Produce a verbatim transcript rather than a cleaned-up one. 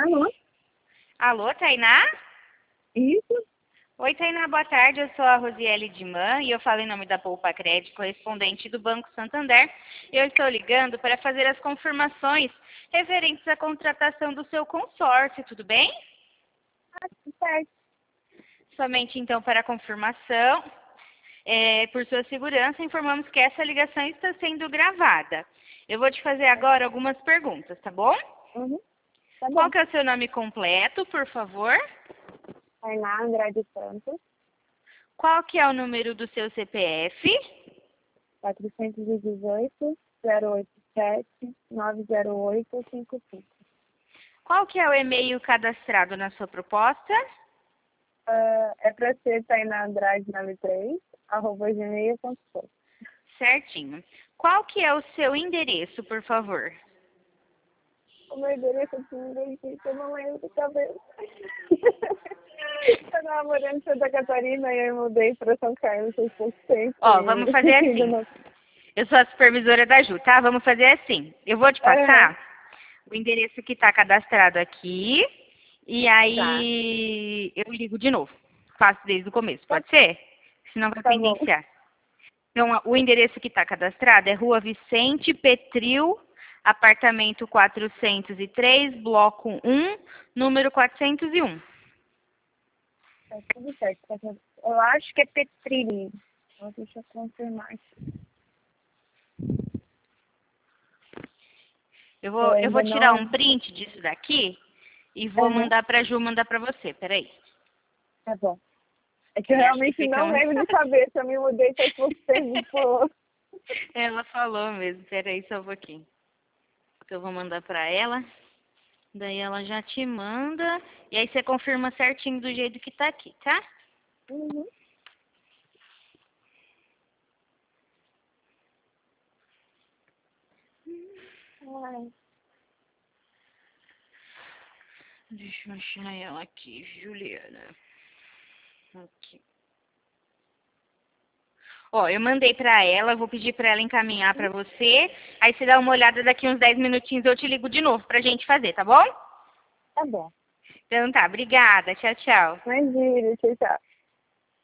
Alô? Alô, Tainá? Isso? Oi, Tainá, boa tarde. Eu sou a Rosiele Diman e eu falo em nome da Poupa Crédito, correspondente do Banco Santander. Eu estou ligando para fazer as confirmações referentes à contratação do seu consórcio, tudo bem? Ah, tudo certo. Somente então para a confirmação, é, por sua segurança, informamos que essa ligação está sendo gravada. Eu vou te fazer agora algumas perguntas, tá bom? Uhum. Tá bom. Qual que é o seu nome completo, por favor? Tainá Andrade Santos, Qual que é o número do seu C P F? quatrocentos e dezoito, zero oito sete, nove zero oito, cinco cinco. Qual que é o e-mail cadastrado na sua proposta? Uh, é para ser Tainá Andrade noventa e três, arroba gmail ponto com. Certinho. Qual que é o seu endereço, por favor? O meu endereço aqui em Recife, eu não lembro de cabeça. Eu tava morando em Santa Catarina e eu mudei para São Carlos faz pouco tempo. Ó, e vamos fazer ainda assim. não- Eu sou a supervisora da Ju, tá? Vamos fazer assim. Eu vou te Aham. passar o endereço que está cadastrado aqui e Tá, aí eu ligo de novo. Faço desde o começo, tá, pode ser? Senão vai tá bom. pendenciar. Então, a- o endereço que está cadastrado é Rua Vicente Petril, apartamento quatrocentos e três, bloco um, número quatrocentos e um. Tá tudo certo. Tá tudo- Eu acho que é Petrini. Então, deixa eu confirmar aqui. Eu Eu vou, eu vou ainda tirar não. um print disso daqui e vou Aham, mandar para a Ju mandar para você. Peraí. tá bom. É que eu Aí acho que realmente fica não mais lembro de fácil. cabeça. Eu me mudei faz pouco tempo. Pô. Ela falou mesmo. Peraí só um pouquinho. Que eu vou mandar para ela. Daí ela já te manda. E aí você confirma certinho do jeito que tá aqui, tá? Uhum. Ai, Deixa eu achar ela aqui, Juliana. Aqui. Ó, eu mandei pra ela, vou pedir pra ela encaminhar pra você. Aí você dá uma olhada daqui uns dez minutinhos, eu te ligo de novo pra gente fazer, tá bom? tá bom. Então tá, obrigada. Tchau, tchau. Imagina, tchau, tchau.